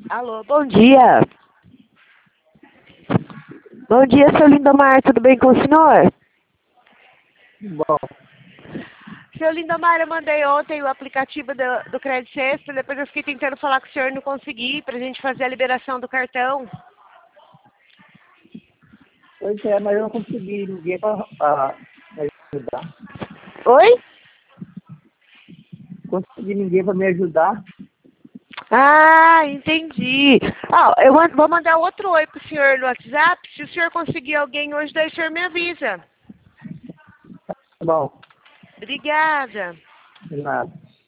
Alô, bom dia. Bom dia, seu Lindomar, tudo bem com o senhor? Bom, Seu Lindomar, eu mandei ontem o aplicativo do Crédito Extra, depois eu fiquei tentando falar com o senhor e não consegui, pra gente fazer a liberação do cartão. pois é, mas eu não consegui ninguém para me ajudar. Oi? Consegui ninguém para me ajudar. Ah, entendi. Eu vou mandar outro oi pro senhor no WhatsApp, se o senhor conseguir alguém hoje, daí o senhor me avisa. Bom, Obrigada. de nada.